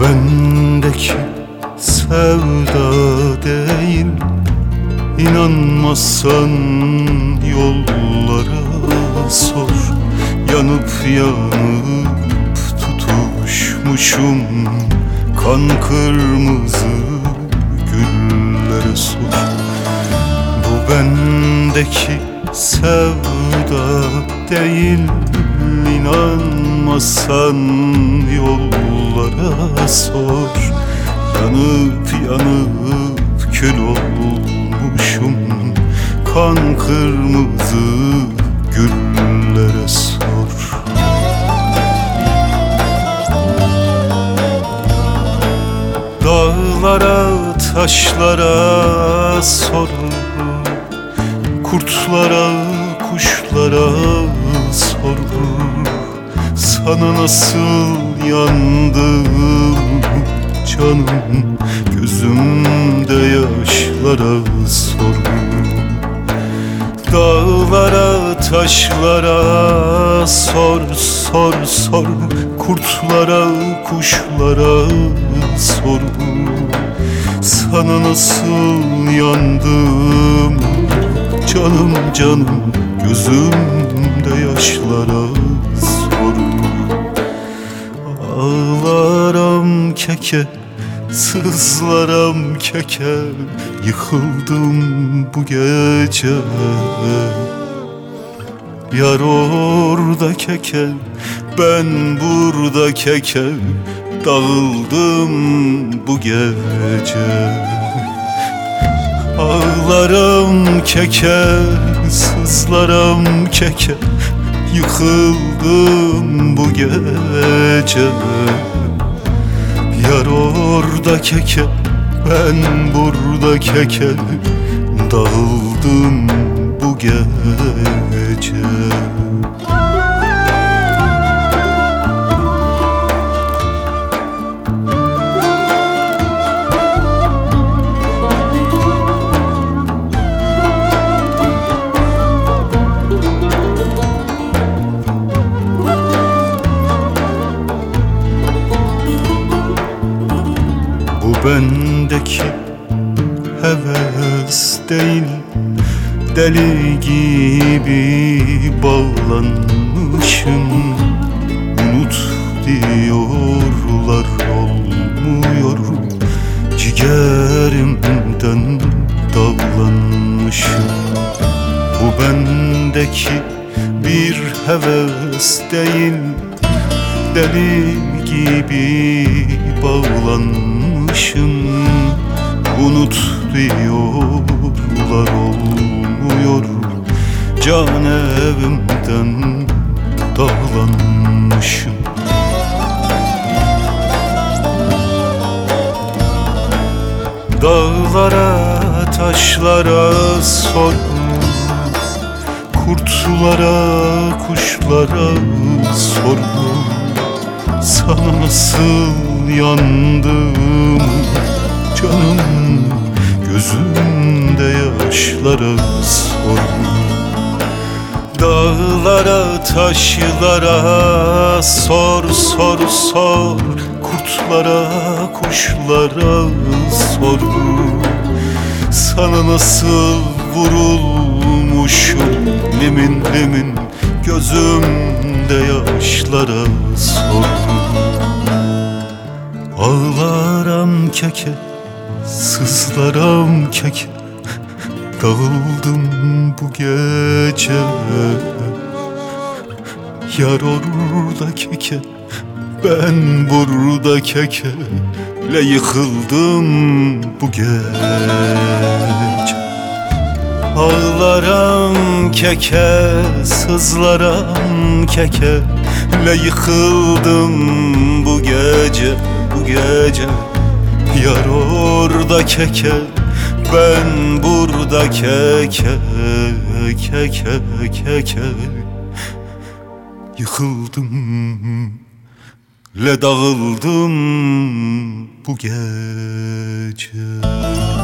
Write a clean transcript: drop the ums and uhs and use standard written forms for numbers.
bendeki sevda değil. İnanmazsan yollara sor. Yanıp yanıp tutuşmuşum kan kırmızı güllere sor. Bu bendeki sevda değil. İnanmazsan yollara sor. Yanıp yanıp kül olmuşum kan kırmızı güllere sor. Dağlara taşlara sor. Kurtlara kuşlara sor. Sana nasıl yandım canım, gözümde yaşlara sor. Dağlara taşlara sor, sor, sor. Kurtlara kuşlara sor. Sana nasıl yandım canım, canım, gözümde yaşlara sor. Ağlaram keke, sızlaram keke, yıkıldım bu gece. Yar orada keke, ben burada keke, dağıldım bu gece. Ağlarım keke, sızlarım keke, yıkıldım bu gece. Yar orada keke, ben burada keke, dağıldım bu gece. Bu bendeki heves değil. Deli gibi bağlanmışım. Unut diyorlar, olmuyor. Ciğerimden dağlanmışım. Bu bendeki bir heves değil. Deli gibi bağlanmışım. Unut diyorlar, olmuyor. Can evimden dağlanmışım. Dağlara taşlara sor. Kurtlara kuşlara sor. Sana nasıl yandım canım, gözümde yaşlara sor. Dağlara taşlara sor, sor, sor. Kurtlara kuşlara sor. Sana nasıl vurulmuşum limin limin, gözümde yaşlara sor. Ağlaram keke, sızlaram keke, dağıldım bu gece. Yar orada keke, ben burada keke, le yıkıldım bu gece. Ağlaram keke, sızlaram keke, le yıkıldım bu gece, bu gece. Yar orada keke, ben burada keke, keke, keke. Yıkıldım, le dağıldım bu gece.